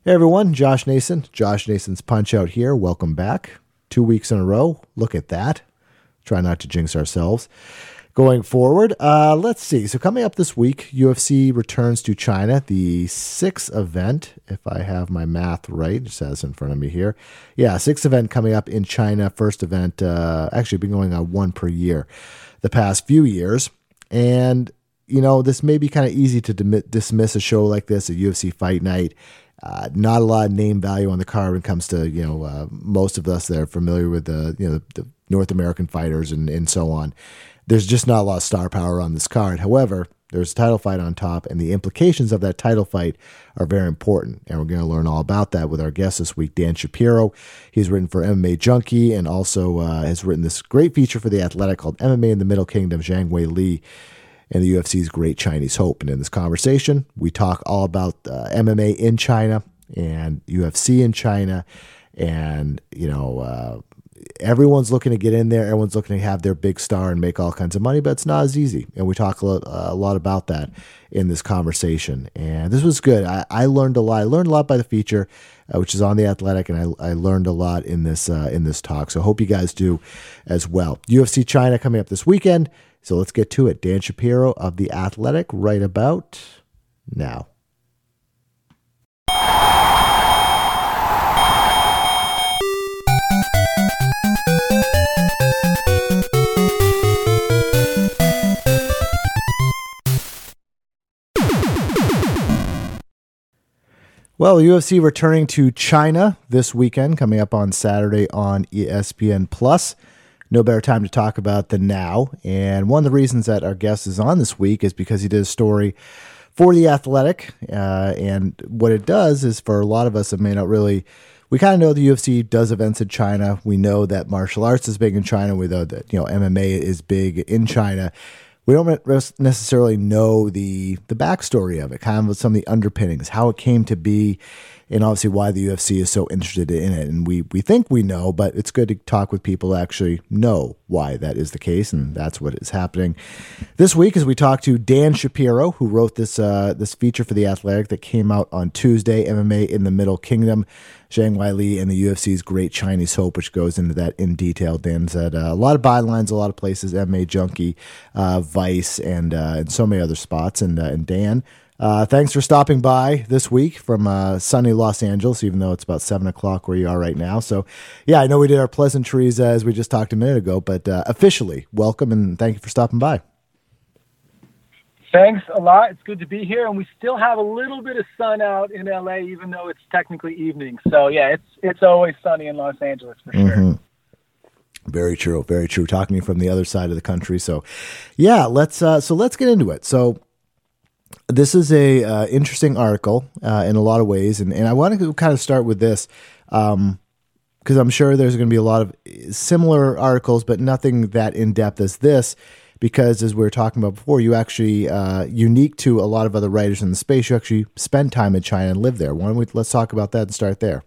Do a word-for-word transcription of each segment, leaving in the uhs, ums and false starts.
Hey everyone, Josh Nason, Josh Nason's Punch Out here. Welcome back. Two weeks in a row. Look at that. Try not to jinx ourselves. Going forward, uh, let's see. So coming up this week, U F C returns to China, the sixth event, if I have my math right. It says in front of me here. Yeah, sixth event coming up in China. First event, uh, actually been going on one per year the past few years. And, you know, this may be kind of easy to dim- dismiss a show like this, a U F C fight night. Uh, not a lot of name value on the card when it comes to, you know, uh, most of us that are familiar with the, you know, the, the North American fighters and, and so on. There's just not a lot of star power on this card. However, there's a title fight on top, and the implications of that title fight are very important. And we're going to learn all about that with our guest this week, Dan Shapiro. He's written for M M A Junkie and also uh, has written this great feature for The Athletic called M M A in the Middle Kingdom, Zhang Weili, and the U F C's Great Chinese Hope. And in this conversation, we talk all about uh, M M A in China and U F C in China. And, you know, uh, everyone's looking to get in there. Everyone's looking to have their big star and make all kinds of money, but it's not as easy. And we talk a lot, uh, a lot about that in this conversation. And this was good. I, I learned a lot. I learned a lot by the feature, uh, which is on The Athletic, and I, I learned a lot in this uh, in this talk. So I hope you guys do as well. U F C China coming up this weekend. So let's get to it. Dan Shapiro of The Athletic right about now. Well, U F C returning to China this weekend, coming up on Saturday on E S P N Plus. No better time to talk about than now. And one of the reasons that our guest is on this week is because he did a story for The Athletic. Uh, and what it does is, for a lot of us that may not really, we kind of know the U F C does events in China. We know that martial arts is big in China. We know that, you know, M M A is big in China. We don't necessarily know the the backstory of it, kind of some of the underpinnings, how it came to be, and obviously why the U F C is so interested in it. And we we think we know, but it's good to talk with people who actually know why that is the case, and that's what is happening this week as we talk to Dan Shapiro, who wrote this uh, this feature for The Athletic that came out on Tuesday, M M A in the Middle Kingdom, Zhang Weili and the U F C's Great Chinese Hope, which goes into that in detail. Dan said uh, a lot of bylines, a lot of places, M M A Junkie, uh, Vice, and uh, and so many other spots. And, uh, and Dan, Uh, thanks for stopping by this week from uh, sunny Los Angeles, even though it's about seven o'clock where you are right now. So, yeah, I know we did our pleasantries uh, as we just talked a minute ago, but uh, officially, welcome and thank you for stopping by. Thanks a lot. It's good to be here, and we still have a little bit of sun out in L A, even though it's technically evening. So, yeah, it's it's always sunny in Los Angeles for sure. Mm-hmm. Very true, very true. Talking to you from the other side of the country. So, yeah, let's uh, so let's get into it. So. This is a uh, interesting article uh, in a lot of ways, and, and I want to kind of start with this because um, I'm sure there's going to be a lot of similar articles, but nothing that in-depth as this, because as we were talking about before, you actually, uh, unique to a lot of other writers in the space, you actually spend time in China and live there. Why don't we, let's talk about that and start there.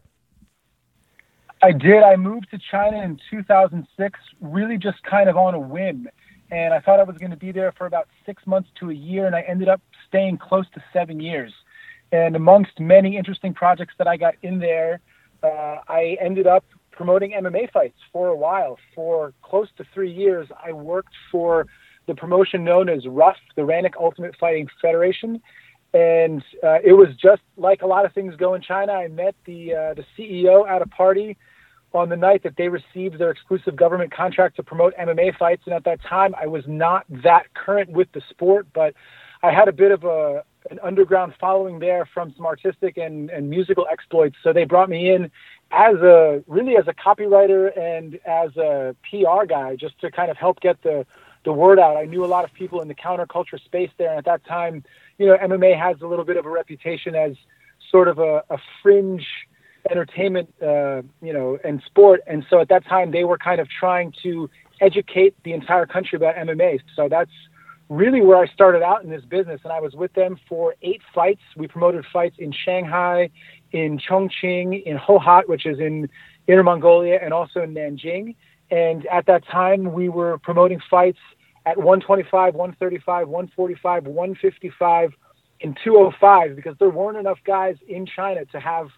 I did. I moved to China in two thousand six, really just kind of on a whim. And I thought I was going to be there for about six months to a year, and I ended up staying close to seven years. And amongst many interesting projects that I got in there, uh, I ended up promoting M M A fights for a while. For close to three years, I worked for the promotion known as R U F, the Rannick Ultimate Fighting Federation. And uh, it was just like a lot of things go in China. I met the uh, the C E O at a party on the night that they received their exclusive government contract to promote M M A fights. And at that time, I was not that current with the sport, but I had a bit of a an underground following there from some artistic and, and musical exploits. So they brought me in as a, really as a copywriter and as a P R guy, just to kind of help get the, the word out. I knew a lot of people in the counterculture space there. And at that time, you know, M M A has a little bit of a reputation as sort of a, a fringe entertainment, uh, you know, and sport. And so at that time, they were kind of trying to educate the entire country about M M A. So that's really where I started out in this business. And I was with them for eight fights. We promoted fights in Shanghai, in Chongqing, in Hohhot, which is in Inner Mongolia, and also in Nanjing. And at that time, we were promoting fights at one twenty-five, one thirty-five, one forty-five, one fifty-five, and two oh five, because there weren't enough guys in China to have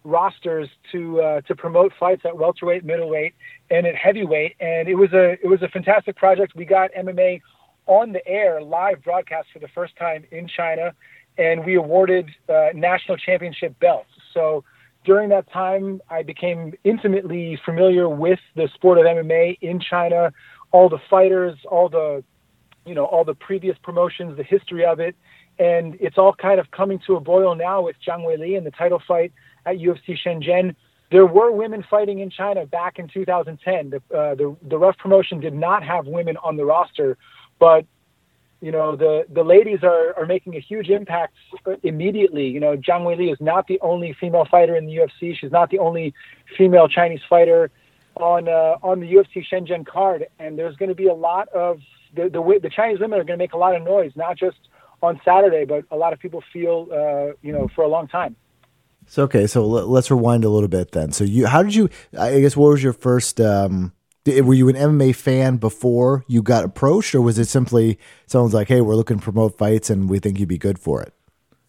rosters to uh, to promote fights at welterweight, middleweight, and at heavyweight. And it was a it was a fantastic project. We got M M A on the air, live broadcast for the first time in China, and we awarded uh, national championship belts. So during that time, I became intimately familiar with the sport of M M A in China, all the fighters, all the you know all the previous promotions, the history of it. And it's all kind of coming to a boil now with Zhang Weili and the title fight at U F C Shenzhen. There were women fighting in China back in two thousand ten. The, uh, the, the Rough promotion did not have women on the roster, but, you know, the, the ladies are, are making a huge impact immediately. You know, Zhang Weili is not the only female fighter in the U F C. She's not the only female Chinese fighter on uh, on the U F C Shenzhen card. And there's going to be a lot of, the, the, the Chinese women are going to make a lot of noise, not just on Saturday, but a lot of people feel, uh, you know, for a long time. So, okay, so let's rewind a little bit then. So you, how did you, I guess, what was your first, um, were you an M M A fan before you got approached, or was it simply someone's like, hey, we're looking to promote fights and we think you'd be good for it?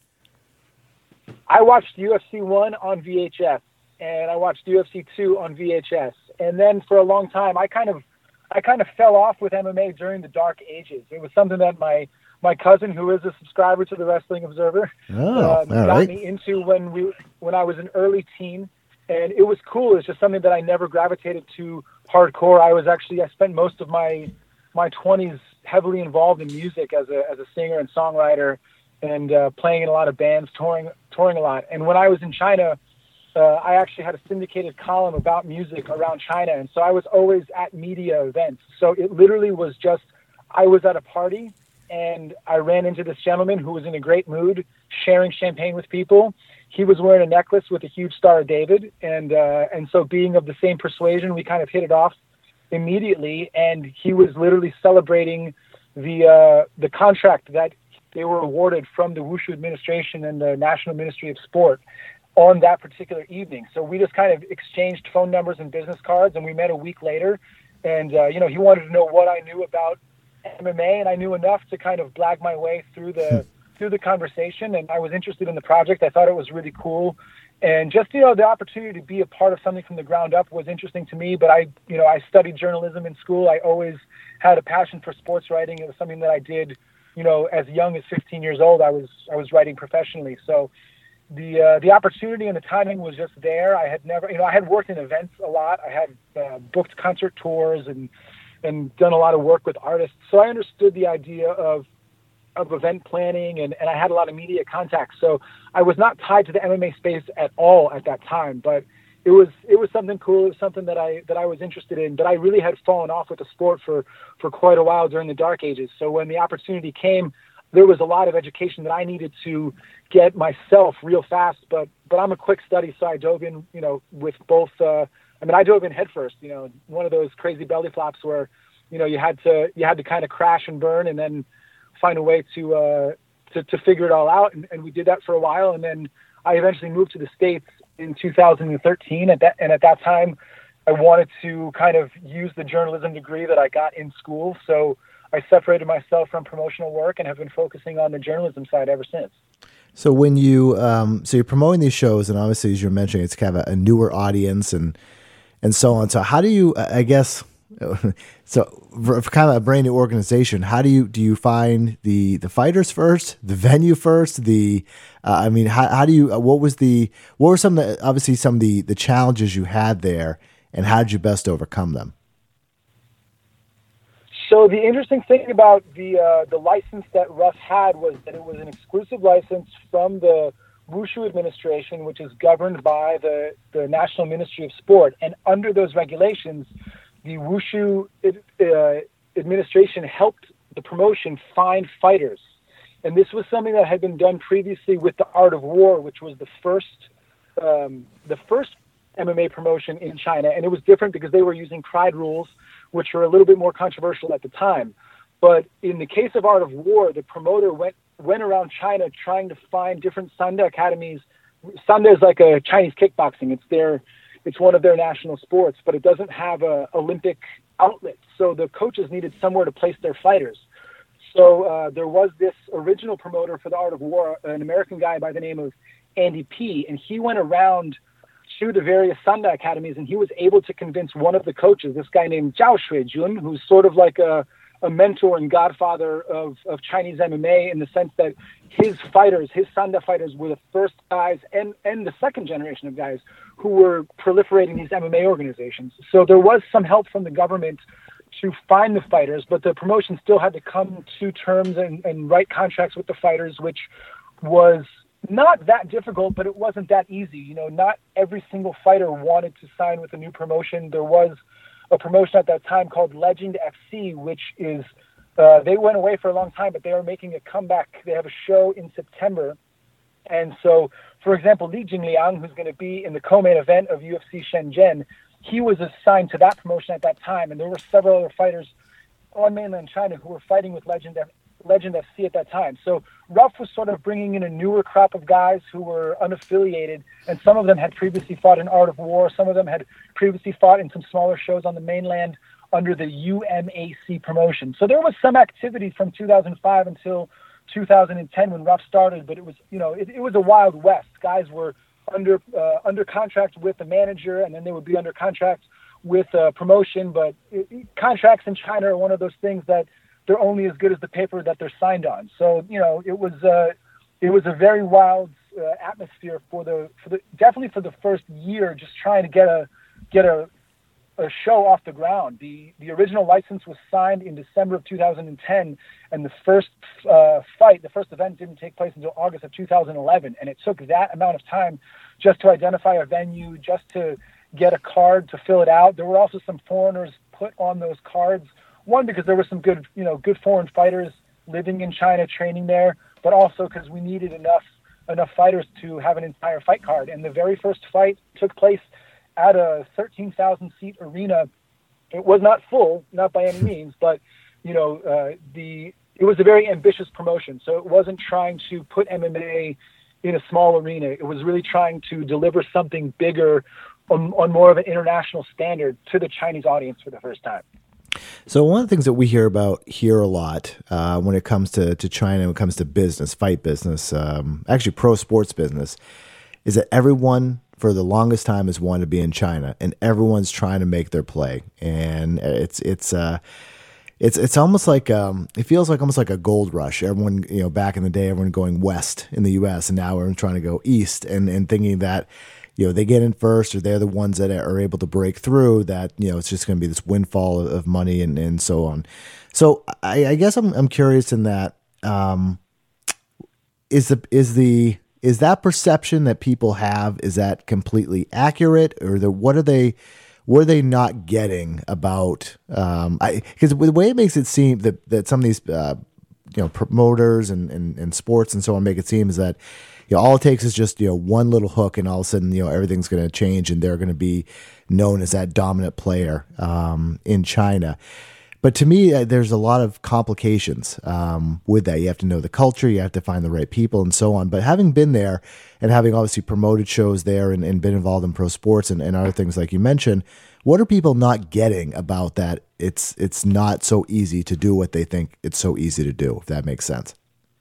I watched U F C one on V H S, and I watched U F C two on V H S. And then for a long time, I kind of, I kind of fell off with M M A during the dark ages. It was something that my, My cousin, who is a subscriber to the Wrestling Observer, oh, um, got right. me into when we when I was an early teen, and it was cool. It's just something that I never gravitated to hardcore. I was actually I spent most of my my twenties heavily involved in music as a as a singer and songwriter, and uh, playing in a lot of bands, touring touring a lot. And when I was in China, uh, I actually had a syndicated column about music around China, and so I was always at media events. So it literally was just I was at a party, and I ran into this gentleman who was in a great mood, sharing champagne with people. He was wearing a necklace with a huge Star of David, and uh, and so being of the same persuasion, we kind of hit it off immediately. And he was literally celebrating the uh, the contract that they were awarded from the Wushu administration and the National Ministry of Sport on that particular evening. So we just kind of exchanged phone numbers and business cards, and we met a week later. And uh, you know, he wanted to know what I knew about M M A, and I knew enough to kind of blag my way through the through the conversation, and I was interested in the project. I thought it was really cool, and just you know the opportunity to be a part of something from the ground up was interesting to me. But I you know I studied journalism in school. I always had a passion for sports writing. It was something that I did you know as young as fifteen years old. I was I was writing professionally. So the uh, the opportunity and the timing was just there. I had never you know I had worked in events a lot. I had uh, booked concert tours and and done a lot of work with artists. So I understood the idea of of event planning, and, and I had a lot of media contacts. So I was not tied to the M M A space at all at that time, but it was it was something cool. It was something that I that I was interested in, but I really had fallen off with the sport for, for quite a while during the dark ages. So when the opportunity came, there was a lot of education that I needed to get myself real fast, but but I'm a quick study, so I dove in, you know, with both uh, I mean, I dove in headfirst, you know, one of those crazy belly flops where, you know, you had to you had to kind of crash and burn and then find a way to uh, to, to figure it all out. And, and we did that for a while. And then I eventually moved to the States in two thousand thirteen. At that, and at that time, I wanted to kind of use the journalism degree that I got in school. So I separated myself from promotional work and have been focusing on the journalism side ever since. So when you, um, so you're promoting these shows, and obviously, as you're mentioning, it's kind of a, a newer audience and and so on. So how do you, I guess, so for kind of a brand new organization, how do you do you find the the fighters first, the venue first, the uh, I mean, how how do you, what was the, what were some of the, obviously some of the the challenges you had there, and how did you best overcome them? So the interesting thing about the uh, the license that Russ had was that it was an exclusive license from the Wushu administration, which is governed by the, the National Ministry of Sport. And under those regulations, the Wushu uh, administration helped the promotion find fighters. And this was something that had been done previously with the Art of War, which was the first um, the first M M A promotion in China. And it was different because they were using Pride rules, which were a little bit more controversial at the time. But in the case of Art of War, the promoter went went around China trying to find different Sanda academies. Sanda is like a Chinese kickboxing. It's their, it's one of their national sports, but it doesn't have a Olympic outlet. So the coaches needed somewhere to place their fighters. So uh, there was this original promoter for the Art of War, an American guy by the name of Andy P. And he went around to the various Sanda academies, and he was able to convince one of the coaches, this guy named Zhao Shuijun, who's sort of like a, a mentor and godfather of, of Chinese M M A in the sense that his fighters, his Sanda fighters, were the first guys and, and the second generation of guys who were proliferating these M M A organizations. So there was some help from the government to find the fighters, but the promotion still had to come to terms and, and write contracts with the fighters, which was not that difficult, but it wasn't that easy. You know, not every single fighter wanted to sign with a new promotion. There was a promotion at that time called Legend F C, which is, uh, they went away for a long time, but they are making a comeback. They have a show in September. And so, for example, Li Jingliang, who's going to be in the co-main event of U F C Shenzhen, he was assigned to that promotion at that time. And there were several other fighters on mainland China who were fighting with Legend F- Legend F C at that time. So Ruff was sort of bringing in a newer crop of guys who were unaffiliated, and some of them had previously fought in Art of War. Some of them had previously fought in some smaller shows on the mainland under the U M A C promotion. So there was some activity from two thousand five until two thousand ten when Ruff started, but it was, you know, it, it was a wild west. Guys were under uh, under contract with the manager, and then they would be under contract with a promotion. But it, it, contracts in China are one of those things that they're only as good as the paper that they're signed on. So, you know, it was uh, it was a very wild uh, atmosphere for the for the definitely for the first year, just trying to get a get a a show off the ground. The the original license was signed in December of two thousand ten, and the first uh, fight, the first event didn't take place until August of two thousand eleven. And it took that amount of time just to identify a venue, just to get a card to fill it out. There were also some foreigners put on those cards. One, because there were some good, you know, good foreign fighters living in China, training there, but also because we needed enough enough fighters to have an entire fight card. And the very first fight took place at a thirteen thousand seat arena. It was not full, not by any means, but, you know, uh, the it was a very ambitious promotion. So it wasn't trying to put M M A in a small arena. It was really trying to deliver something bigger on, on more of an international standard to the Chinese audience for the first time. So one of the things that we hear about here a lot uh, when it comes to, to China, when it comes to business, fight business, um, actually pro sports business, is that everyone for the longest time has wanted to be in China, and everyone's trying to make their play. And it's it's uh, it's it's almost like um, it feels like almost like a gold rush. Everyone, you know, back in the day, everyone going west in the U S, and now everyone's trying to go east, and and thinking that, you know, they get in first, or they're the ones that are able to break through, that, you know, it's just going to be this windfall of money and, and so on. So I, I guess I'm I'm curious in that, um, is the, is the, is that perception that people have, is that completely accurate, or the, what are they, what are they not getting about, um, I, cause the way it makes it seem that, that some of these, uh, you know, promoters and, and, and sports and so on make it seem is that, you know, all it takes is just, you know, one little hook, and all of a sudden, you know, everything's going to change, and they're going to be known as that dominant player um, in China. But to me, uh, there's a lot of complications um, with that. You have to know the culture, you have to find the right people, and so on. But having been there, and having obviously promoted shows there, and, and been involved in pro sports and, and other things like you mentioned, what are people not getting about that? It's it's not so easy to do what they think it's so easy to do, if that makes sense.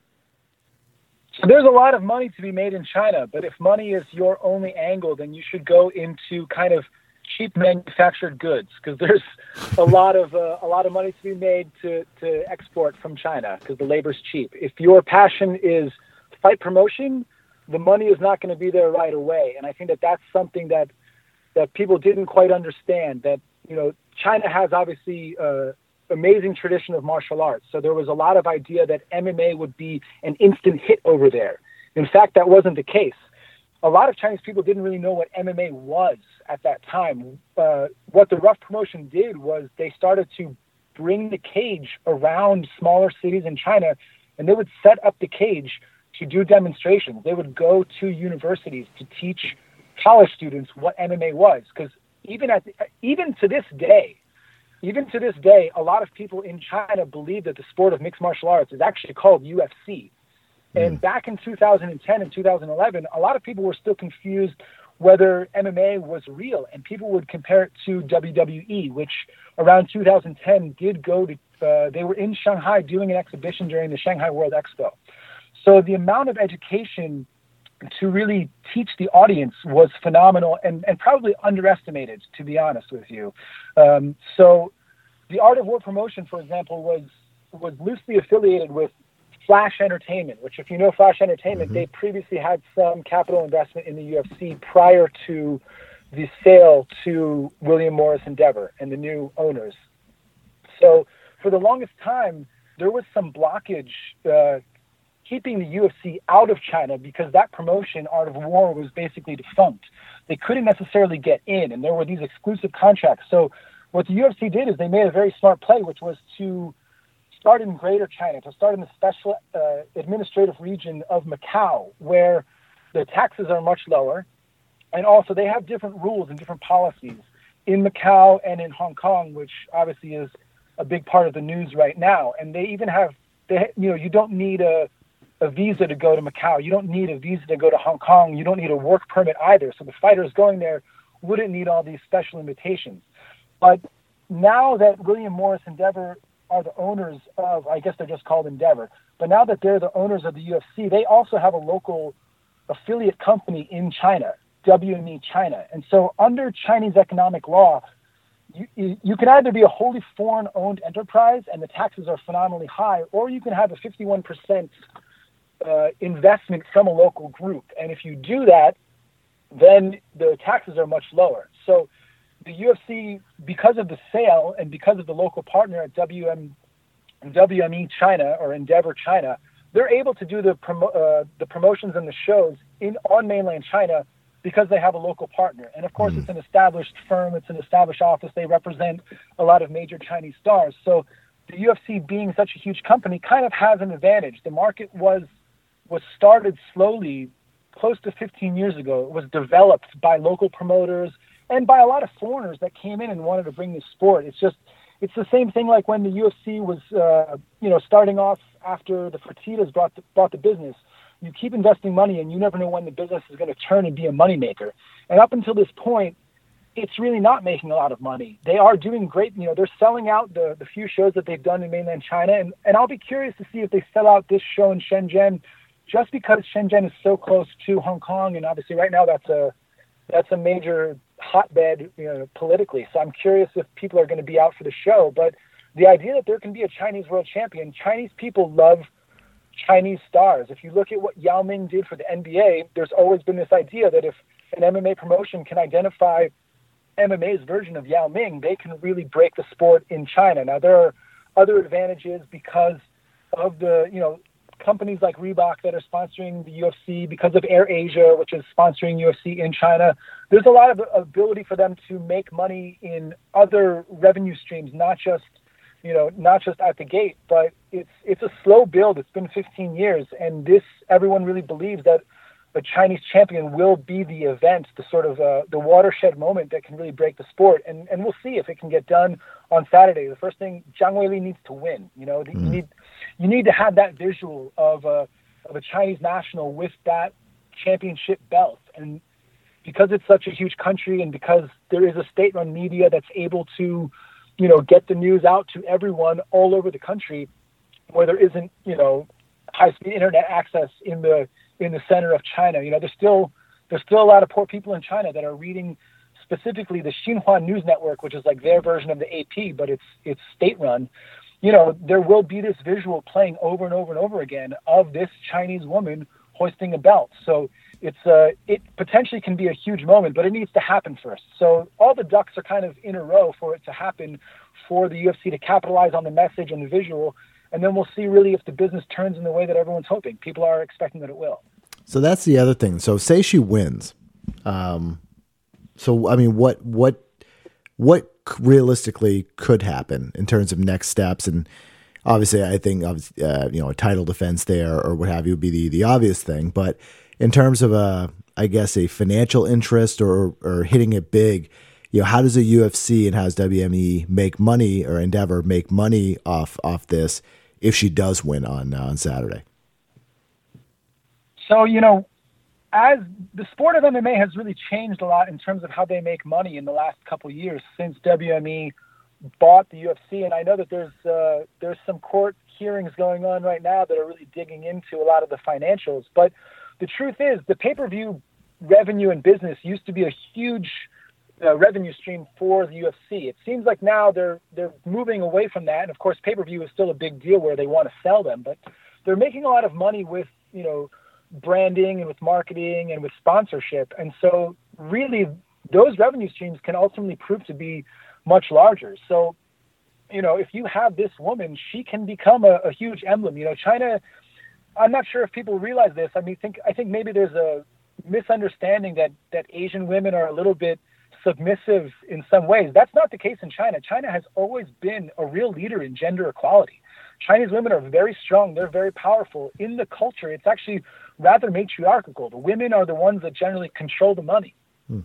So there's a lot of money to be made in China, but if money is your only angle, then you should go into kind of cheap manufactured goods, because there's a lot of uh, a lot of money to be made to, to export from China, because the labor's cheap. If your passion is fight promotion, the money is not going to be there right away. And I think that that's something that that people didn't quite understand, that, you know, China has obviously uh, amazing tradition of martial arts. So there was a lot of idea that M M A would be an instant hit over there. In fact, that wasn't the case. A lot of Chinese people didn't really know what M M A was at that time. Uh, what the Ruff promotion did was they started to bring the cage around smaller cities in China, and they would set up the cage to do demonstrations. They would go to universities to teach college students what M M A was, because even at the, even to this day, Even to this day, a lot of people in China believe that the sport of mixed martial arts is actually called U F C. Mm. And back in two thousand ten and two thousand eleven, a lot of people were still confused whether M M A was real, and people would compare it to W W E, which around two thousand ten did go to, uh, they were in Shanghai doing an exhibition during the Shanghai World Expo. So the amount of education to really teach the audience was phenomenal and, and probably underestimated, to be honest with you. Um, so the Art of War promotion, for example, was was loosely affiliated with Flash Entertainment, which, if you know Flash Entertainment, mm-hmm. they previously had some capital investment in the U F C prior to the sale to William Morris Endeavor and the new owners. So for the longest time, there was some blockage uh, keeping the U F C out of China because that promotion, Art of War, was basically defunct. They couldn't necessarily get in, and there were these exclusive contracts. So what the U F C did is they made a very smart play, which was to start in Greater China, to start in the special uh, administrative region of Macau, where the taxes are much lower, and also they have different rules and different policies in Macau and in Hong Kong, which obviously is a big part of the news right now. And they even have, they, you know, you don't need a, a visa to go to Macau. You don't need a visa to go to Hong Kong. You don't need a work permit either. So the fighters going there wouldn't need all these special invitations. But now that William Morris Endeavor are the owners of, I guess they're just called Endeavor, but now that they're the owners of the U F C, they also have a local affiliate company in China, W M E China. And so under Chinese economic law, you, you, you can either be a wholly foreign-owned enterprise and the taxes are phenomenally high, or you can have a fifty-one percent uh, investment from a local group. And if you do that, then the taxes are much lower. So the U F C, because of the sale and because of the local partner at W M, W M E China or Endeavor China, they're able to do the promo, uh, the promotions and the shows in on mainland China because they have a local partner. And of course, mm. it's an established firm, it's an established office. They represent a lot of major Chinese stars. So the U F C, being such a huge company, kind of has an advantage. The market was was started slowly, close to fifteen years ago. It was developed by local promoters and by a lot of foreigners that came in and wanted to bring this sport. It's just, it's the same thing like when the U F C was, uh, you know, starting off after the Fertittas brought the, bought the business. You keep investing money and you never know when the business is going to turn and be a moneymaker. And up until this point, it's really not making a lot of money. They are doing great. You know, they're selling out the, the few shows that they've done in mainland China. And, and I'll be curious to see if they sell out this show in Shenzhen, just because Shenzhen is so close to Hong Kong. And obviously right now that's a, that's a major hotbed, you know, politically. So I'm curious if people are going to be out for the show. But the idea that there can be a Chinese world champion, Chinese people love Chinese stars. If you look at what Yao Ming did for the N B A, there's always been this idea that if an M M A promotion can identify M M A's version of Yao Ming, they can really break the sport in China. Now, there are other advantages because of the, you know, companies like Reebok that are sponsoring the U F C, because of Air Asia, which is sponsoring U F C in China. There's a lot of ability for them to make money in other revenue streams, not just, you know, not just at the gate, but it's it's a slow build. It's been fifteen years, and this, everyone really believes that a Chinese champion will be the event, the sort of uh, the watershed moment that can really break the sport. And and we'll see if it can get done on Saturday. The first thing, Zhang Weili needs to win. You know, mm. you need you need to have that visual of a of a Chinese national with that championship belt. And because it's such a huge country, and because there is a state-run media that's able to, you know, get the news out to everyone all over the country, where there isn't, you know, high-speed internet access in the in the center of China. You know, there's still there's still a lot of poor people in China that are reading specifically the Xinhua News Network, which is like their version of the A P, but it's it's state-run. You know, there will be this visual playing over and over and over again of this Chinese woman hoisting a belt. So it's uh, it potentially can be a huge moment, but it needs to happen first. So all the ducks are kind of in a row for it to happen, for the U F C to capitalize on the message and the visual. And then we'll see really if the business turns in the way that everyone's hoping. People are expecting that it will. So that's the other thing. So say she wins. Um, so, I mean, what, what, what realistically could happen in terms of next steps? And obviously I think, uh, you know, a title defense there or what have you would be the, the obvious thing. But in terms of a, I guess, a financial interest or, or hitting it big, you know, how does the U F C and how does W M E make money, or Endeavor make money off, off this if she does win on, uh, on Saturday? So, you know, as the sport of M M A has really changed a lot in terms of how they make money in the last couple of years since W M E bought the U F C. And I know that there's uh, there's some court hearings going on right now that are really digging into a lot of the financials. But the truth is the pay-per-view revenue and business used to be a huge uh, revenue stream for the U F C. It seems like now they're they're moving away from that. And of course, pay-per-view is still a big deal where they want to sell them, but they're making a lot of money with, you know, branding and with marketing and with sponsorship. And so really those revenue streams can ultimately prove to be much larger. So, you know, if you have this woman, she can become a, a huge emblem. You know, China, I'm not sure if people realize this. I mean, think I think maybe there's a misunderstanding that, that Asian women are a little bit submissive in some ways. That's not the case in China. China has always been a real leader in gender equality. Chinese women are very strong. They're very powerful. In the culture, it's actually rather matriarchal. The women are the ones that generally control the money. Hmm.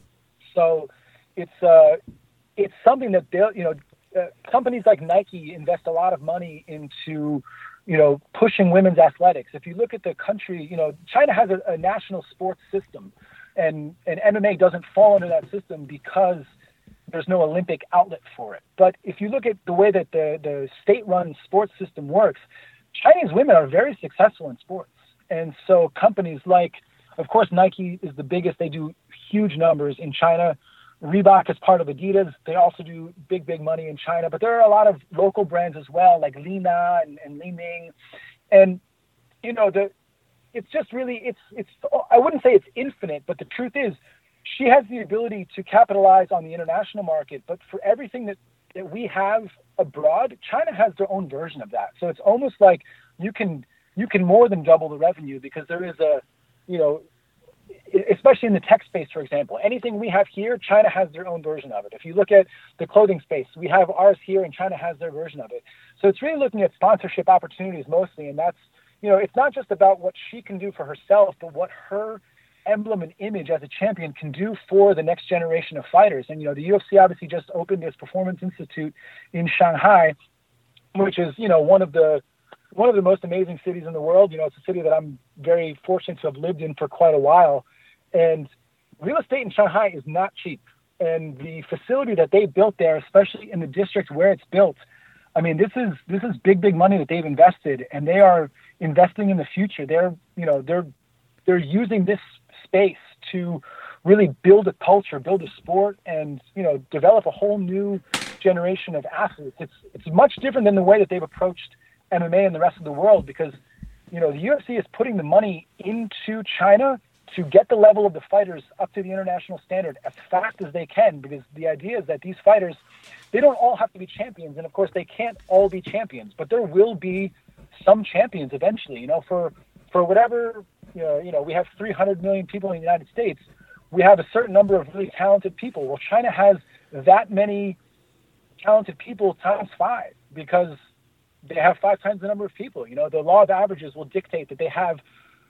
So it's uh, it's something that they'll, you know, uh, companies like Nike invest a lot of money into, you know, pushing women's athletics. If you look at the country, you know, China has a, a national sports system, and, and M M A doesn't fall under that system because there's no Olympic outlet for it. But if you look at the way that the, the state-run sports system works, Chinese women are very successful in sports. And so companies like, of course, Nike is the biggest. They do huge numbers in China. Reebok is part of Adidas. They also do big, big money in China. But there are a lot of local brands as well, like Lina and, and Li Ning. And, you know, the it's just really, it's, it's, I wouldn't say it's infinite, but the truth is she has the ability to capitalize on the international market. But for everything that, that we have abroad, China has their own version of that. So it's almost like you can, you can more than double the revenue because there is a, you know, especially in the tech space, for example, anything we have here, China has their own version of it. If you look at the clothing space, we have ours here and China has their version of it. So it's really looking at sponsorship opportunities mostly. And that's, you know, it's not just about what she can do for herself, but what her emblem and image as a champion can do for the next generation of fighters. And, you know, the U F C obviously just opened its Performance Institute in Shanghai, which is, you know, one of the, one of the most amazing cities in the world. You know, it's a city that I'm very fortunate to have lived in for quite a while. And real estate in Shanghai is not cheap. And the facility that they built there, especially in the district where it's built, I mean, this is this is big, big money that they've invested, and they are investing in the future. They're, you know, they're they're using this space to really build a culture, build a sport, and, you know, develop a whole new generation of athletes. It's it's much different than the way that they've approached M M A in the rest of the world, because, you know, the U F C is putting the money into China to get the level of the fighters up to the international standard as fast as they can, because the idea is that these fighters, they don't all have to be champions. And of course they can't all be champions, but there will be some champions eventually, you know, for, for whatever, you know, you know, we have three hundred million people in the United States. We have a certain number of really talented people. Well, China has that many talented people times five, because they have five times the number of people. You know, the law of averages will dictate that they have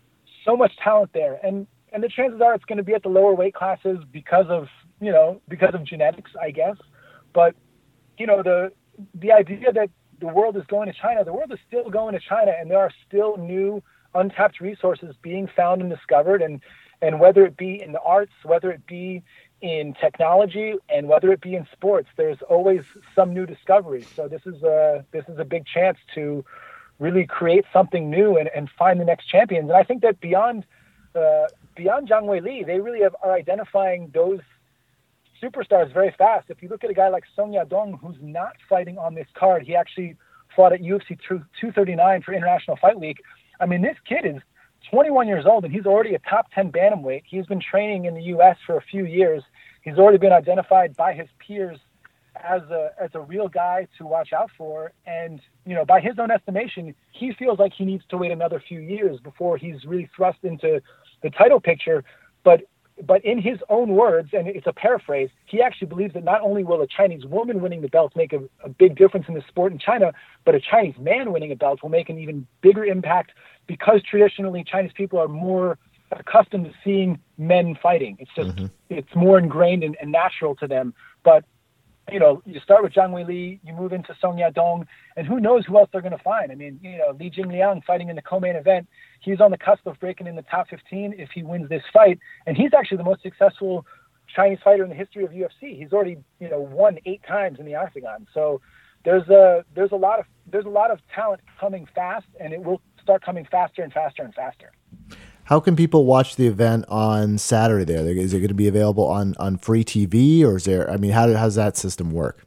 so much talent there, and and the chances are it's going to be at the lower weight classes because of, you know, because of genetics, I guess. But, you know, the the idea that the world is going to China, the world is still going to China, and there are still new untapped resources being found and discovered, and and whether it be in the arts, whether it be in technology, and whether it be in sports, there's always some new discovery. So this is a this is a big chance to really create something new and, and find the next champions. And I think that beyond uh, beyond Zhang Weili, they really have, are identifying those superstars very fast. If you look at a guy like Song Yadong, who's not fighting on this card, he actually fought at U F C two thirty-nine for International Fight Week. I mean, this kid is twenty-one years old, and he's already a top ten bantamweight. He's been training in the U S for a few years. He's already been identified by his peers as a as a real guy to watch out for. And, you know, by his own estimation, he feels like he needs to wait another few years before he's really thrust into the title picture. But but in his own words, and it's a paraphrase, he actually believes that not only will a Chinese woman winning the belt make a, a big difference in the sport in China, but a Chinese man winning a belt will make an even bigger impact, because traditionally Chinese people are more accustomed to seeing men fighting. It's just, mm-hmm. it's more ingrained and, and natural to them. But, you know, you start with Zhang Weili, you move into Song Yadong, and who knows who else they're going to find. I mean, you know, Li Jingliang fighting in the co-main event, he's on the cusp of breaking in the top fifteen if he wins this fight. And he's actually the most successful Chinese fighter in the history of U F C. He's already, you know, won eight times in the octagon. So there's a, there's a lot of, there's a lot of talent coming fast, and it will start coming faster and faster and faster. How can people watch the event on Saturday there? Is it going to be available on, on free T V, or is there, I mean, how, do, how does that system work?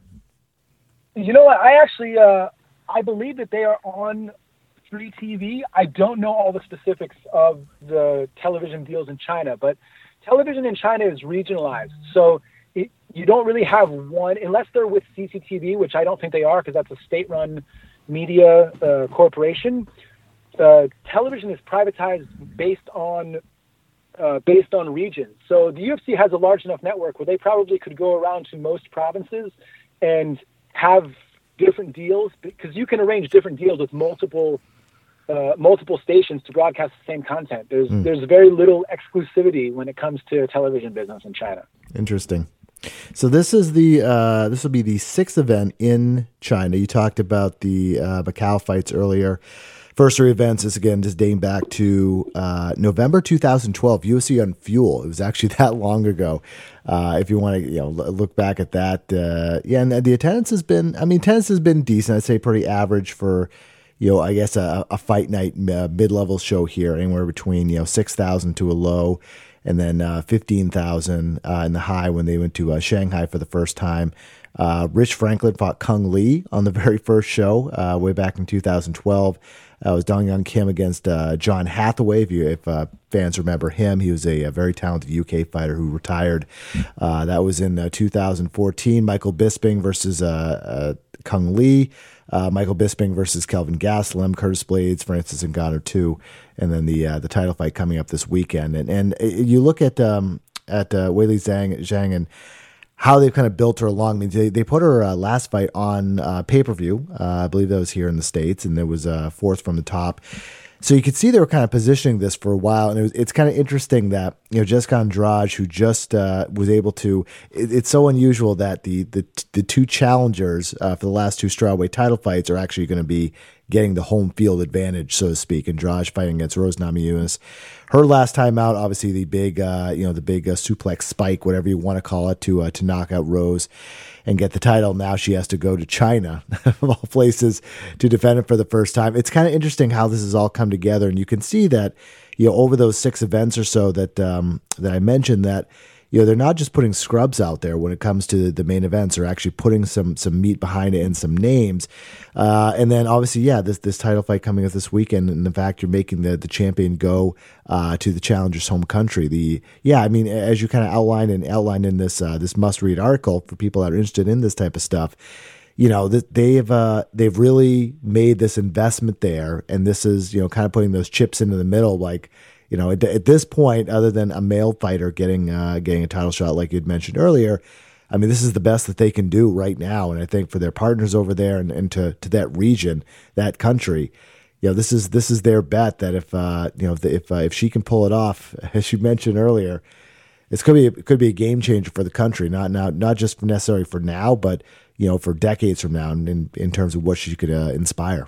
You know what? I actually, uh, I believe that they are on free T V. I don't know all the specifics of the television deals in China, but television in China is regionalized. So it, you don't really have one, unless they're with C C T V, which I don't think they are because that's a state-run media uh, corporation. Uh, television is privatized based on uh, based on regions. So the U F C has a large enough network where they probably could go around to most provinces and have different deals, because you can arrange different deals with multiple uh, multiple stations to broadcast the same content. There's mm. there's very little exclusivity when it comes to television business in China. Interesting. So this is the uh, this will be the sixth event in China. You talked about the uh, Macau fights earlier. First three events is, again, just dating back to uh, November two thousand twelve, U F C on Fuel. It was actually that long ago. Uh, if you want to, you know, look back at that, uh, yeah, and the attendance has been, I mean, attendance has been decent. I'd say pretty average for, you know, I guess a, a fight night uh, mid-level show here, anywhere between, you know, six thousand to a low, and then uh, fifteen thousand uh, in the high when they went to uh, Shanghai for the first time. Uh, Rich Franklin fought Kung Lee on the very first show uh, way back in two thousand twelve. Uh, it was Dong Young Kim against uh, John Hathaway. If, you, if uh, fans remember him, he was a, a very talented U K fighter who retired. Uh, that was in uh, two thousand fourteen. Michael Bisping versus uh, uh, Kung Lee. Uh, Michael Bisping versus Kelvin Gastelum. Curtis Blades, Francis Ngannou two, and then the uh, the title fight coming up this weekend. And and you look at um, at uh, Weili Zhang, Zhang and how they've kind of built her along. I mean, they, they put her uh, last fight on uh, pay-per-view. Uh, I believe that was here in the States, and there was a uh, fourth from the top. So you could see they were kind of positioning this for a while, and it was, it's kind of interesting that, you know, Jessica Andrade, who just uh, was able to, it, it's so unusual that the the, the two challengers uh, for the last two strawweight title fights are actually going to be getting the home field advantage, so to speak. Andrade fighting against Rose Namajunas. Her last time out, obviously the big, uh, you know, the big uh, suplex spike, whatever you want to call it, to uh, to knock out Rose and get the title. Now she has to go to China, of all places, to defend it for the first time. It's kind of interesting how this has all come together, and you can see that, you know, over those six events or so that um, that I mentioned, that, you know, they're not just putting scrubs out there when it comes to the main events. They're actually putting some some meat behind it and some names. Uh, and then obviously, yeah, this this title fight coming up this weekend, and the fact you're making the the champion go uh, to the challenger's home country. The yeah, I mean, as you kind of outlined and outlined in this uh, this must read article for people that are interested in this type of stuff. You know, they've uh, they've really made this investment there, and this is, you know, kind of putting those chips into the middle, like. You know, at, at this point, other than a male fighter getting uh, getting a title shot, like you'd mentioned earlier, I mean, this is the best that they can do right now. And I think for their partners over there and, and to, to that region, that country, you know, this is this is their bet that if uh, you know if the, if, uh, if she can pull it off, as you mentioned earlier, it's could be it could be a game changer for the country. Not now, not just necessarily for now, but, you know, for decades from now, in in terms of what she could uh, inspire.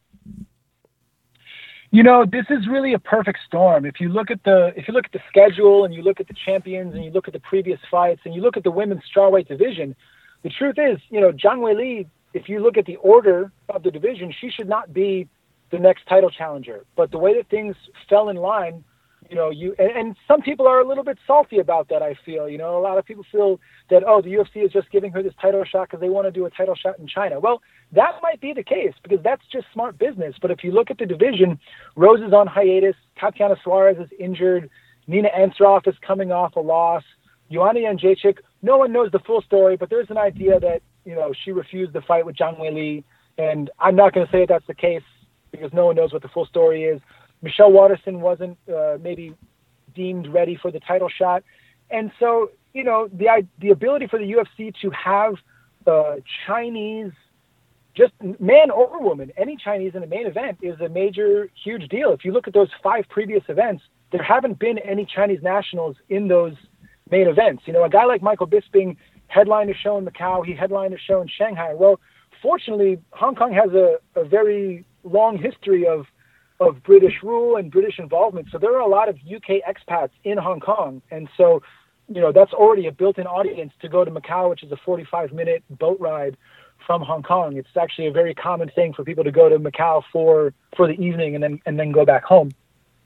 You know, this is really a perfect storm. If you look at the if you look at the schedule, and you look at the champions, and you look at the previous fights, and you look at the women's strawweight division, the truth is, you know, Zhang Weili, if you look at the order of the division, she should not be the next title challenger. But the way that things fell in line, you know, you and, and some people are a little bit salty about that, I feel. You know, a lot of people feel that, oh, the U F C is just giving her this title shot because they want to do a title shot in China. Well, that might be the case because that's just smart business. But if you look at the division, Rose is on hiatus, Tatiana Suarez is injured, Nina Ansaroff is coming off a loss, Joanna Jędrzejczyk, no one knows the full story, but there's an idea that, you know, she refused the fight with Zhang Weili, and I'm not going to say that that's the case because no one knows what the full story is. Michelle Waterson wasn't uh, maybe deemed ready for the title shot. And so, you know, the the ability for the U F C to have uh, Chinese, just man or woman, any Chinese in the main event is a major, huge deal. If you look at those five previous events, there haven't been any Chinese nationals in those main events. You know, a guy like Michael Bisping headlined a show in Macau, he headlined a show in Shanghai. Well, fortunately, Hong Kong has a, a very long history of of British rule and British involvement. So there are a lot of U K expats in Hong Kong. And so, you know, that's already a built-in audience to go to Macau, which is a forty-five minute boat ride from Hong Kong. It's actually a very common thing for people to go to Macau for, for the evening and then, and then go back home.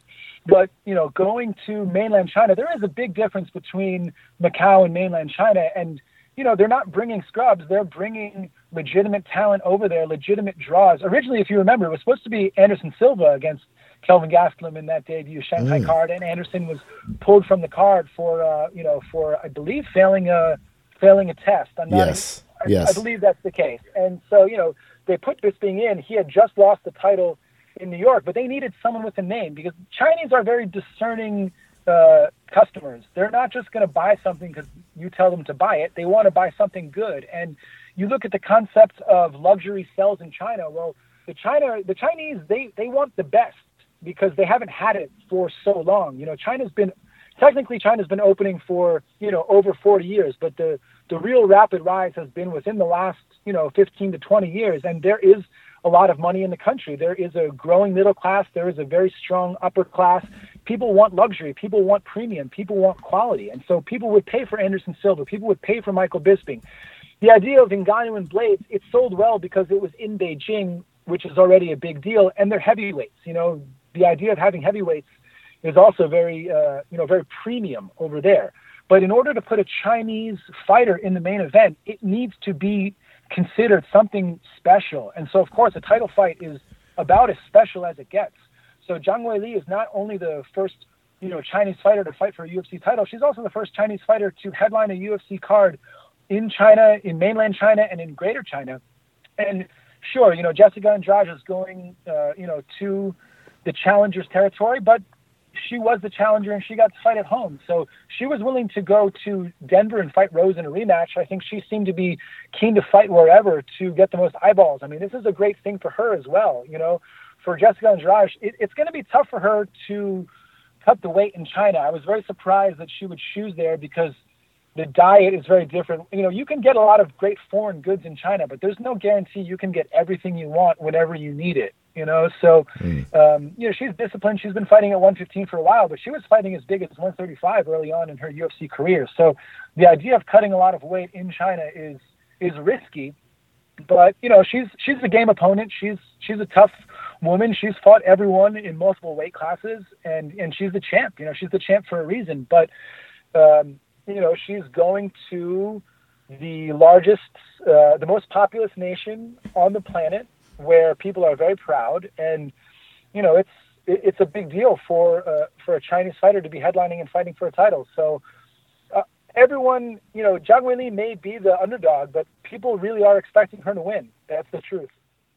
But, you know, going to mainland China, there is a big difference between Macau and mainland China. And, you know, they're not bringing scrubs. They're bringing legitimate talent over there, legitimate draws. Originally, if you remember, it was supposed to be Anderson Silva against Kelvin Gastelum in that debut Shanghai mm. card, and Anderson was pulled from the card for, uh, you know, for, I believe, failing a, failing a test. I'm not yes, I, yes. I believe that's the case. And so, you know, they put Bisping in. He had just lost the title in New York, but they needed someone with a name because Chinese are very discerning uh, customers. They're not just going to buy something because you tell them to buy it. They want to buy something good. And you look at the concept of luxury sales in China. Well, the China, the Chinese, they, they want the best because they haven't had it for so long. You know, China's been, technically China's been opening for, you know, over forty years, but the, the real rapid rise has been within the last, you know, fifteen to twenty years. And there is a lot of money in the country. There is a growing middle class. There is a very strong upper class. People want luxury. People want premium. People want quality. And so people would pay for Anderson Silva. People would pay for Michael Bisping. The idea of Ngannou and Blades, it sold well because it was in Beijing, which is already a big deal, and they're heavyweights. You know, the idea of having heavyweights is also very, uh, you know, very premium over there. But in order to put a Chinese fighter in the main event, it needs to be considered something special. And so, of course, a title fight is about as special as it gets. So Zhang Weili is not only the first, you know, Chinese fighter to fight for a U F C title, she's also the first Chinese fighter to headline a U F C card in China, in mainland China, and in Greater China. And sure, you know, Jessica Andrade is going, uh, you know, to the challenger's territory, but she was the challenger and she got to fight at home. So she was willing to go to Denver and fight Rose in a rematch. I think she seemed to be keen to fight wherever to get the most eyeballs. I mean, this is a great thing for her as well. You know, for Jessica Andrade, it, it's going to be tough for her to cut the weight in China. I was very surprised that she would choose there because the diet is very different. You know, you can get a lot of great foreign goods in China, but there's no guarantee you can get everything you want whenever you need it. You know, so, mm. um, you know, she's disciplined. She's been fighting at one fifteen for a while, but she was fighting as big as one thirty-five early on in her U F C career. So the idea of cutting a lot of weight in China is is risky, but, you know, she's she's a game opponent. She's she's a tough woman. She's fought everyone in multiple weight classes, and, and she's the champ. You know, she's the champ for a reason. But, um, you know, she's going to the largest, uh, the most populous nation on the planet, where people are very proud, and you know it's it's a big deal for uh, for a Chinese fighter to be headlining and fighting for a title. So uh, everyone, you know, Zhang Weili may be the underdog, but people really are expecting her to win. That's the truth.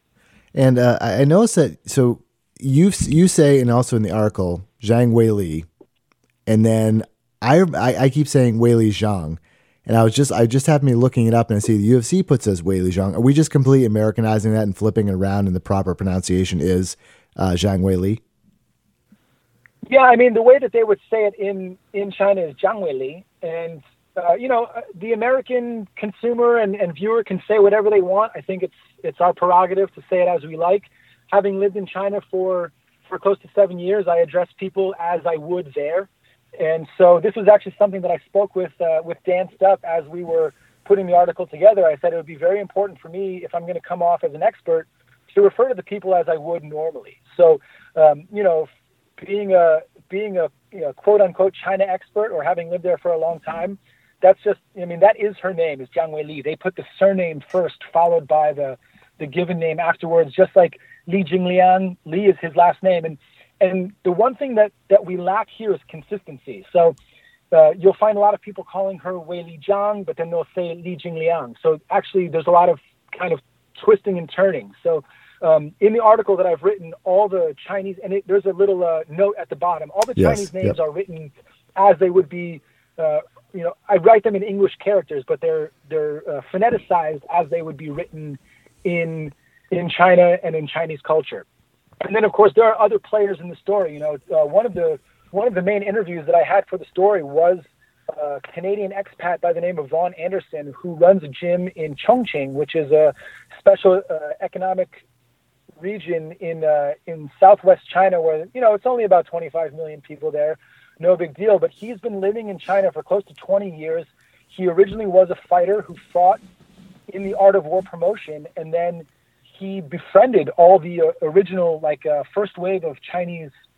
And uh, I noticed that. So you you say, and also in the article, Zhang Weili, and then I I, I keep saying Weili Zhang. And I was just, I just happened to be looking it up, and I see the U F C puts as Weili Zhang. Are we just completely Americanizing that and flipping it around, and the proper pronunciation is uh, Zhang Weili? Yeah, I mean, the way that they would say it in, in China is Zhang Weili. And, uh, you know, the American consumer and, and viewer can say whatever they want. I think it's it's our prerogative to say it as we like. Having lived in China for, for close to seven years, I address people as I would there. And so this was actually something that I spoke with uh, with Dan Stupp as we were putting the article together. I said it would be very important for me, if I'm going to come off as an expert, to refer to the people as I would normally. So, um, you know, being a being a you know, quote unquote China expert or having lived there for a long time, that's just, I mean, that is her name, is Zhang Weili. They put the surname first, followed by the the given name afterwards, just like Li Jingliang. Li is his last name, and And the one thing that, that we lack here is consistency. So uh, you'll find a lot of people calling her Weili Zhang, but then they'll say Li Jingliang. So actually there's a lot of kind of twisting and turning. So um, in the article that I've written, all the Chinese, and it, there's a little uh, note at the bottom, all the yes, Chinese names yep. are written as they would be, uh, you know, I write them in English characters, but they're they're uh, phoneticized as they would be written in in China and in Chinese culture. And then, of course, there are other players in the story. You know, uh, one of the one of the main interviews that I had for the story was a Canadian expat by the name of Vaughn Anderson, who runs a gym in Chongqing, which is a special uh, economic region in uh, in southwest China, where, you know, it's only about twenty-five million people there. No big deal. But he's been living in China for close to twenty years. He originally was a fighter who fought in the Art of War promotion, and then he befriended all the uh, original, like, uh, first wave of Chinese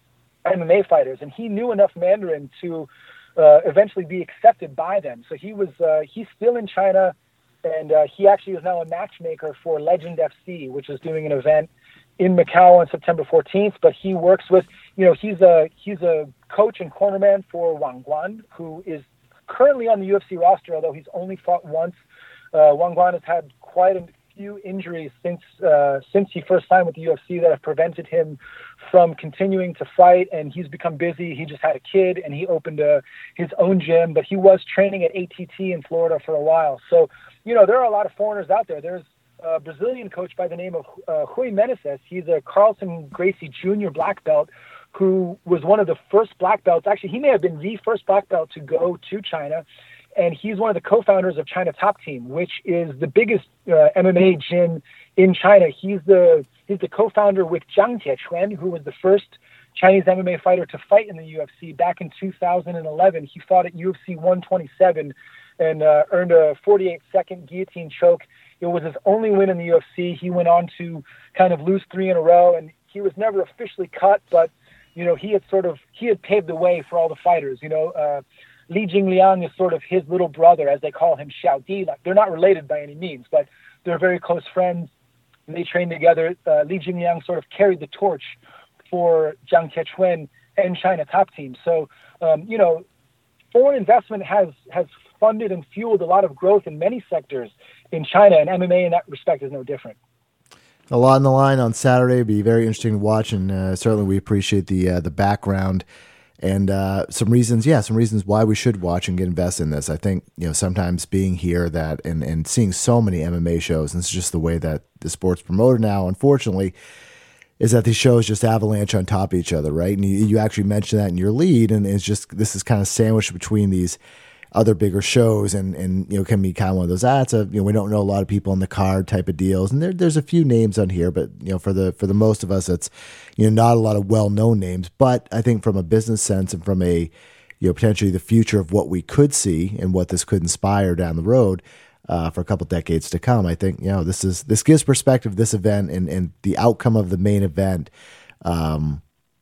M M A fighters, and he knew enough Mandarin to uh, eventually be accepted by them. So he was uh, he's still in China, and uh, he actually is now a matchmaker for Legend F C, which is doing an event in Macau on September fourteenth. But he works with, you know, he's a he's a coach and cornerman for Wang Guan, who is currently on the U F C roster, although he's only fought once. Uh, Wang Guan has had quite a few injuries since uh, since he first signed with the U F C that have prevented him from continuing to fight, and he's become busy. He just had a kid, and he opened a, his own gym, but he was training at A T T in Florida for a while. So, you know, there are a lot of foreigners out there. There's a Brazilian coach by the name of uh, Rui Meneses. He's a Carlson Gracie Junior black belt who was one of the first black belts. Actually, he may have been the first black belt to go to China. And he's one of the co-founders of China Top Team, which is the biggest uh, M M A gym in China. He's the he's the co-founder with Jiang Tietuan, who was the first Chinese M M A fighter to fight in the U F C back in two thousand eleven. He fought at U F C one twenty-seven and uh, earned a forty-eight second guillotine choke. It was his only win in the U F C. He went on to kind of lose three in a row, and he was never officially cut, but you know, he had sort of he had paved the way for all the fighters. You know. Uh, Li Jingliang is sort of his little brother, as they call him, Xiao Di. Like, they're not related by any means, but they're very close friends. And they train together. Uh, Li Jingliang sort of carried the torch for Jiang Tietuan and China Top Team. So, um, you know, foreign investment has has funded and fueled a lot of growth in many sectors in China, and M M A in that respect is no different. A lot on the line on Saturday. It'll be very interesting to watch, and uh, certainly we appreciate the uh, the background. And uh, some reasons, yeah, some reasons why we should watch and get invested in this. I think, you know, sometimes being here that and, and seeing so many M M A shows, and it's just the way that the sport's promoted now, unfortunately, is that these shows just avalanche on top of each other, right? And you, you actually mentioned that in your lead, and it's just, this is kind of sandwiched between these other bigger shows, and, and you know, can be kind of one of those, ah, it's a, you know, we don't know a lot of people on the card type of deals. And there, there's a few names on here, but, you know, for the, for the most of us, it's, you know, not a lot of well-known names. But I think from a business sense and from a, you know, potentially the future of what we could see and what this could inspire down the road uh, for a couple decades to come, I think, you know, this is, this gives perspective, this event and, and the outcome of the main event, um,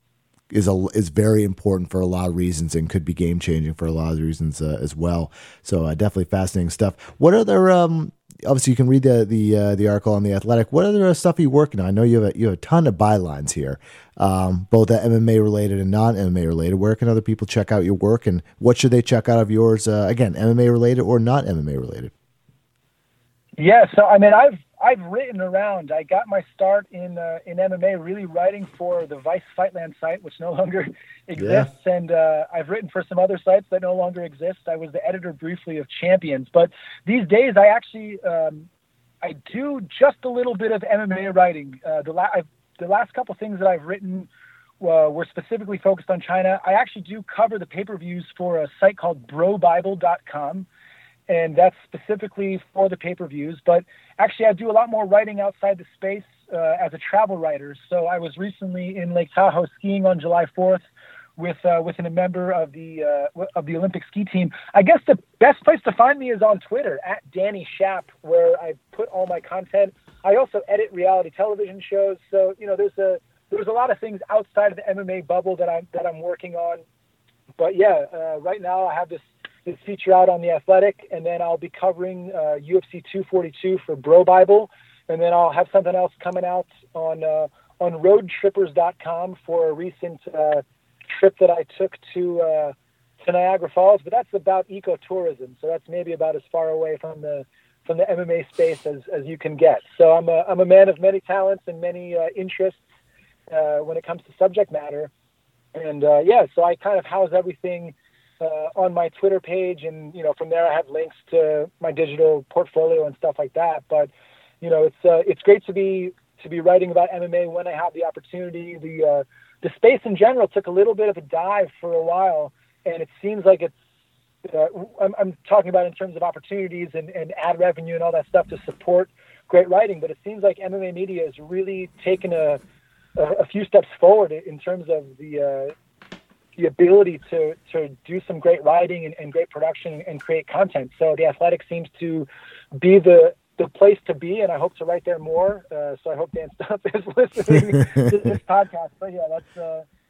is a, is very important for a lot of reasons and could be game changing for a lot of reasons uh, as well. So uh, definitely fascinating stuff. What other, um, obviously you can read the, the, uh, the article on The Athletic. What other stuff are you working on? I know you have a, you have a ton of bylines here, um, both M M A related and non M M A related. Where can other people check out your work, and what should they check out of yours? Uh, again, M M A related or not M M A related? Yeah. So, I mean, I've, I've written around. I got my start in uh, in M M A really writing for the Vice Fightland site, which no longer exists, yeah. and uh, I've written for some other sites that no longer exist. I was the editor briefly of Champions, but these days I actually um, I do just a little bit of M M A writing. Uh, the, la- I've, the last couple things that I've written uh, were specifically focused on China. I actually do cover the pay-per-views for a site called bro bible dot com. And that's specifically for the pay-per-views. But actually, I do a lot more writing outside the space uh, as a travel writer. So I was recently in Lake Tahoe skiing on July fourth with uh, with a member of the uh, of the Olympic ski team. I guess the best place to find me is on Twitter, at Danny Schaap, where I put all my content. I also edit reality television shows. So, you know, there's a there's a lot of things outside of the M M A bubble that I'm that I'm working on. But yeah, uh, right now I have this this feature out on The Athletic, and then I'll be covering uh, U F C two forty-two for Bro Bible, and then I'll have something else coming out on uh, on road trippers dot com for a recent uh, trip that I took to uh, to Niagara Falls. But that's about ecotourism, so that's maybe about as far away from the from the M M A space as, as you can get. So I'm a I'm a man of many talents and many uh, interests uh, when it comes to subject matter, and uh, yeah, so I kind of house everything Uh, on my Twitter page, and you know, from there I have links to my digital portfolio and stuff like that. But you know, it's uh, it's great to be to be writing about M M A when I have the opportunity. The uh, the space in general took a little bit of a dive for a while, and it seems like it's. Uh, I'm, I'm talking about in terms of opportunities and, and ad revenue and all that stuff to support great writing, but it seems like M M A media has really taken a a, a few steps forward in terms of the. Uh, the ability to, to do some great writing and, and great production and create content. So The Athletic seems to be the the place to be, and I hope to write there more. Uh, so I hope Dan Stuff is listening to this podcast. But yeah, that's uh,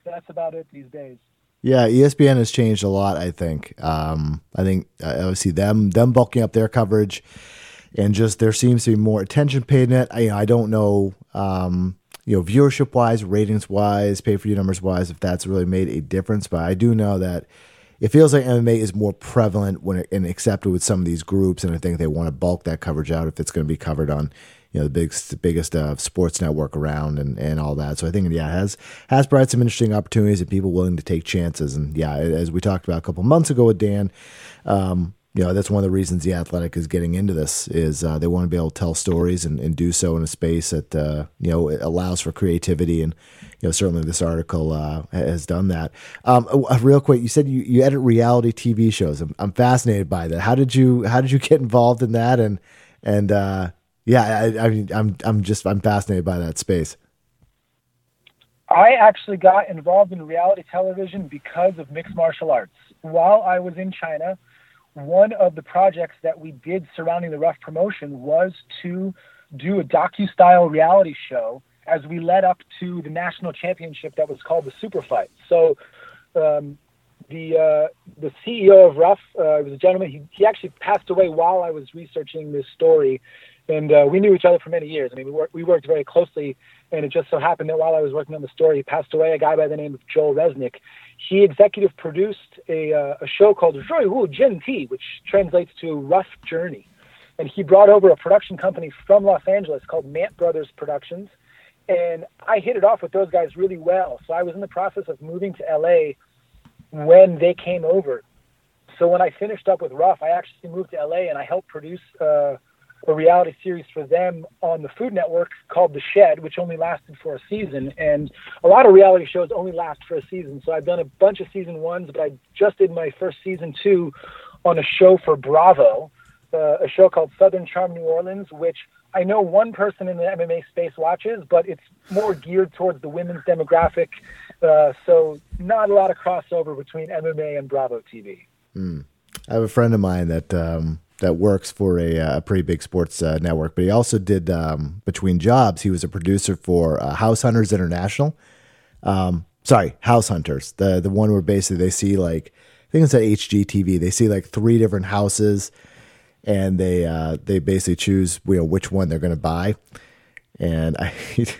that's about it these days. Yeah, E S P N has changed a lot, I think. Um, I think uh, obviously them them bulking up their coverage, and just there seems to be more attention paid in it. I, I don't know, um, you know, viewership wise, ratings wise, pay per view numbers wise, if that's really made a difference. But I do know that it feels like M M A is more prevalent when it, and accepted with some of these groups, and I think they want to bulk that coverage out if it's going to be covered on, you know, the biggest, the biggest uh, sports network around and, and all that. So I think, yeah, it has, has brought some interesting opportunities and people willing to take chances. And yeah, as we talked about a couple months ago with Dan, um, you know, that's one of the reasons The Athletic is getting into this is uh, they want to be able to tell stories and, and do so in a space that, uh, you know, it allows for creativity. And, you know, certainly this article uh, has done that. Um, uh, real quick, you said you, you edit reality T V shows. I'm, I'm fascinated by that. How did you, how did you get involved in that? And, and, uh, Yeah, I, I mean, I'm I'm just I'm fascinated by that space. I actually got involved in reality television because of mixed martial arts. While I was in China, one of the projects that we did surrounding the Rough promotion was to do a docu-style reality show as we led up to the national championship that was called the Super Fight. So um, the uh, the C E O of Rough uh, was a gentleman. He, he actually passed away while I was researching this story. And uh, we knew each other for many years. I mean, we worked, we worked very closely, and it just so happened that while I was working on the story, he passed away, a guy by the name of Joel Resnick. He executive produced a, uh, a show called Zhui Wu Jin Ti, which translates to Rough Journey. And he brought over a production company from Los Angeles called Mant Brothers Productions. And I hit it off with those guys really well. So I was in the process of moving to L A when they came over. So when I finished up with Rough, I actually moved to L A and I helped produce uh, a reality series for them on the Food Network called The Shed, which only lasted for a season. And a lot of reality shows only last for a season. So I've done a bunch of season ones, but I just did my first season two on a show for Bravo, uh, a show called Southern Charm New Orleans, which I know one person in the M M A space watches, but it's more geared towards the women's demographic. Uh, so not a lot of crossover between M M A and Bravo T V. Mm. I have a friend of mine that, um, that works for a, a pretty big sports uh, network, but he also did, um, between jobs, he was a producer for uh, House Hunters International. Um, sorry, House Hunters, the the one where basically they see like, I think it's at H G T V, they see like three different houses and they uh, they basically choose, you know, which one they're going to buy. And I,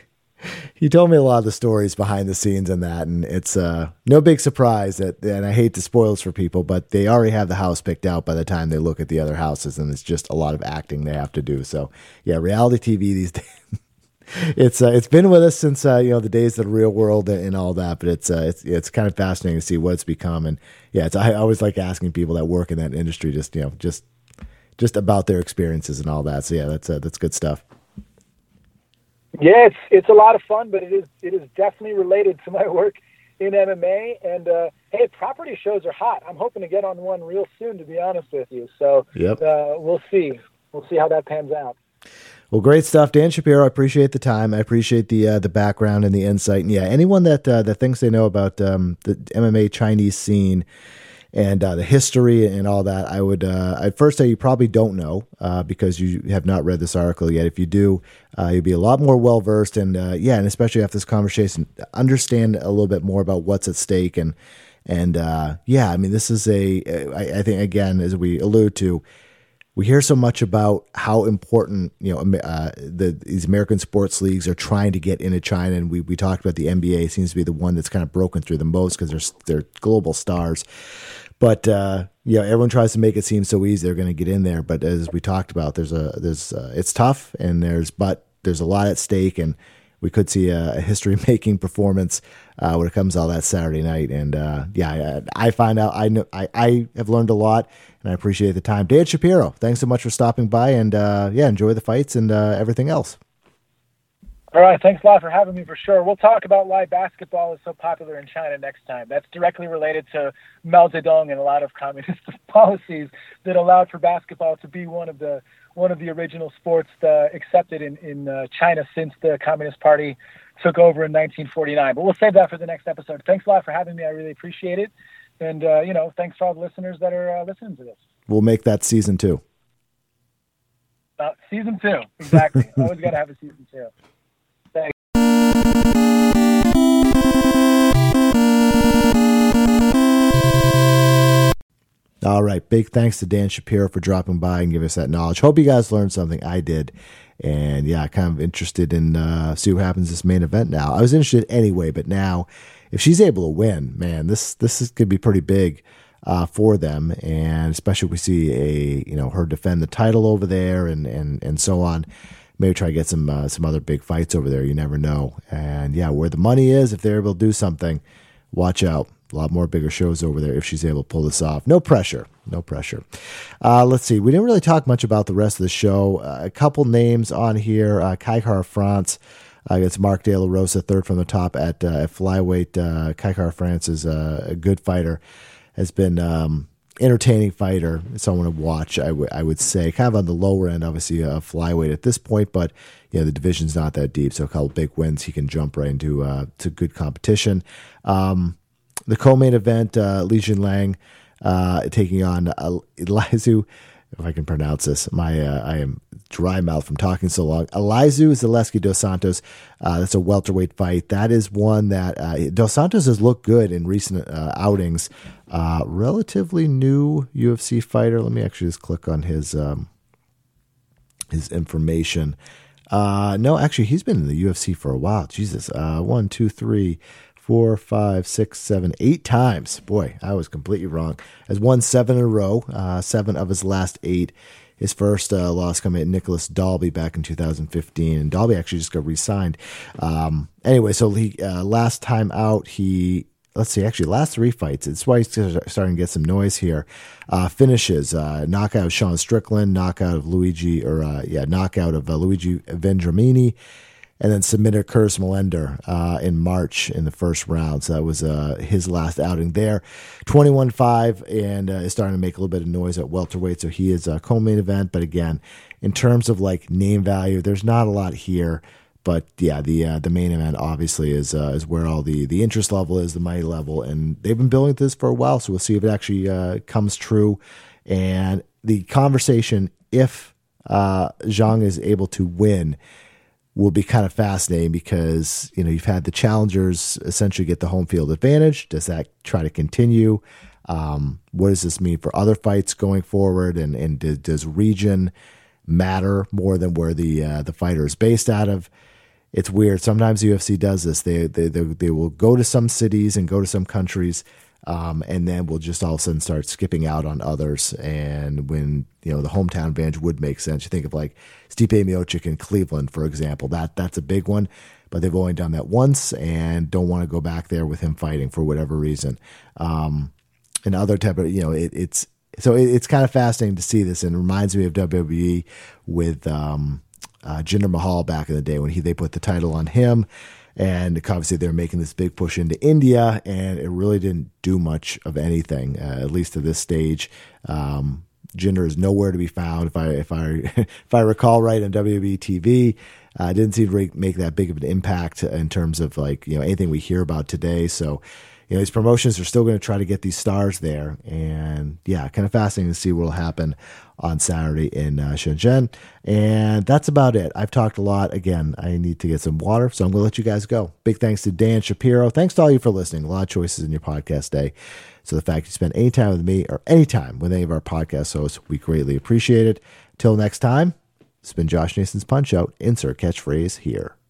he told me a lot of the stories behind the scenes in that, and it's uh, no big surprise that, and I hate to spoil this for people, but they already have the house picked out by the time they look at the other houses, and it's just a lot of acting they have to do. So yeah, reality T V these days, it's uh, it's been with us since uh, you know the days of the Real World and all that, but it's uh, it's it's kind of fascinating to see what it's become. And yeah, it's I always like asking people that work in that industry just you know just just about their experiences and all that. So yeah, that's uh, that's good stuff. Yeah, it's it's a lot of fun, but it is it is definitely related to my work in M M A. And uh, hey, property shows are hot. I'm hoping to get on one real soon, to be honest with you. So yep. uh, we'll see. We'll see how that pans out. Well, great stuff, Dan Shapiro. I appreciate the time. I appreciate the uh, the background and the insight. And yeah, anyone that uh, that thinks they know about um, the M M A Chinese scene and uh, the history and all that, I would uh, I'd first say you probably don't know uh, because you have not read this article yet. If you do, uh, you'll be a lot more well versed, and uh, yeah, and especially after this conversation, understand a little bit more about what's at stake. And and uh, yeah, I mean, this is a I, I think again, as we allude to, we hear so much about how important, you know, uh, the, these American sports leagues are trying to get into China. And we, we talked about the N B A seems to be the one that's kind of broken through the most because they're, they're global stars. But, uh, you know, everyone tries to make it seem so easy they're going to get in there. But as we talked about, there's a, there's, uh, it's tough and there's, but there's a lot at stake, and we could see a, a history-making performance uh, when it comes to all that Saturday night. And uh, yeah, I, I find out I know I, I have learned a lot, and I appreciate the time. Dan Shapiro, thanks so much for stopping by, and uh, yeah, enjoy the fights and uh, everything else. All right, thanks a lot for having me. For sure, we'll talk about why basketball is so popular in China next time. That's directly related to Mao Zedong and a lot of communist policies that allowed for basketball to be one of the one of the original sports uh, accepted in, in uh, China since the Communist Party took over in nineteen forty-nine. But we'll save that for the next episode. Thanks a lot for having me. I really appreciate it. And, uh, you know, thanks for all the listeners that are uh, listening to this. We'll make that season two. Uh, season two, exactly. Always got to have a season two. Thanks. All right. Big thanks to Dan Shapiro for dropping by and giving us that knowledge. Hope you guys learned something. I did. And yeah, kind of interested in uh, see what happens this main event now. I was interested anyway, but now if she's able to win, man, this this is, could be pretty big uh, for them. And especially if we see a you know her defend the title over there and and and so on. Maybe try to get some uh, some other big fights over there. You never know. And yeah, where the money is, if they're able to do something, watch out. A lot more bigger shows over there if she's able to pull this off. No pressure. No pressure. Uh, let's see. We didn't really talk much about the rest of the show. Uh, a couple names on here. Uh, Kai Kara France uh, against Mark De La Rosa, third from the top at, uh, at flyweight. Uh, Kai Kara France is uh, a good fighter. Has been um, entertaining fighter. Someone to watch, I, w- I would say. Kind of on the lower end, obviously, uh, flyweight at this point. But, you know, the division's not that deep. So a couple big wins. He can jump right into uh, to good competition. Um The co-main event, uh, Li Jinliang uh, taking on uh, Elizeu, if I can pronounce this. My uh, I am dry mouth from talking so long. Elizeu Zaleski dos Santos. Uh, that's a welterweight fight. That is one that uh, dos Santos has looked good in recent uh, outings. Uh, relatively new U F C fighter. Let me actually just click on his um, his information. Uh, no, actually, he's been in the U F C for a while. Jesus, uh, one, two, three. Four, five, six, seven, eight times. Boy, I was completely wrong. Has won seven in a row, uh, seven of his last eight. His first uh, loss coming at Nicholas Dalby back in two thousand fifteen, and Dalby actually just got re-signed. Um, anyway, so he uh, last time out, he let's see, actually last three fights. It's why he's starting to get some noise here. Uh, finishes uh, knockout of Sean Strickland, knockout of Luigi, or uh, yeah, knockout of uh, Luigi Vendramini. And then submitted Curtis Millender uh, in March in the first round. So that was uh, his last outing there. twenty-one five and uh, is starting to make a little bit of noise at welterweight. So he is a co-main event. But again, in terms of like name value, there's not a lot here. But yeah, the uh, the main event obviously is uh, is where all the, the interest level is, the money level. And they've been building this for a while. So we'll see if it actually uh, comes true. And the conversation, if uh, Zhang is able to win, will be kind of fascinating because, you know, you've had the challengers essentially get the home field advantage. Does that try to continue? Um, what does this mean for other fights going forward? And, and does, does region matter more than where the, uh, the fighter is based out of? It's weird. Sometimes U F C does this. They, they, they, they will go to some cities and go to some countries, Um, and then we'll just all of a sudden start skipping out on others. And when, you know, the hometown advantage would make sense. You think of like Stipe Miocic in Cleveland, for example. That that's a big one, but they've only done that once and don't want to go back there with him fighting for whatever reason. Um, and other type of, you know, it, it's so it, it's kind of fascinating to see this, and it reminds me of W W E with um, uh, Jinder Mahal back in the day when he they put the title on him. And obviously they're making this big push into India, and it really didn't do much of anything, uh, at least to this stage. Um, Jinder is nowhere to be found. If I if I if I recall right on W W E T V, uh, didn't seem to make that big of an impact in terms of like you know anything we hear about today. So you know these promotions are still going to try to get these stars there, and yeah, kind of fascinating to see what will happen on Saturday in uh, Shenzhen. And that's about it. I've talked a lot. Again, I need to get some water, so I'm going to let you guys go. Big thanks to Dan Shapiro. Thanks to all you for listening. A lot of choices in your podcast day. So the fact you spend any time with me or any time with any of our podcast hosts, we greatly appreciate it. Till next time, it's been Josh Nason's Punch Out. Insert catchphrase here.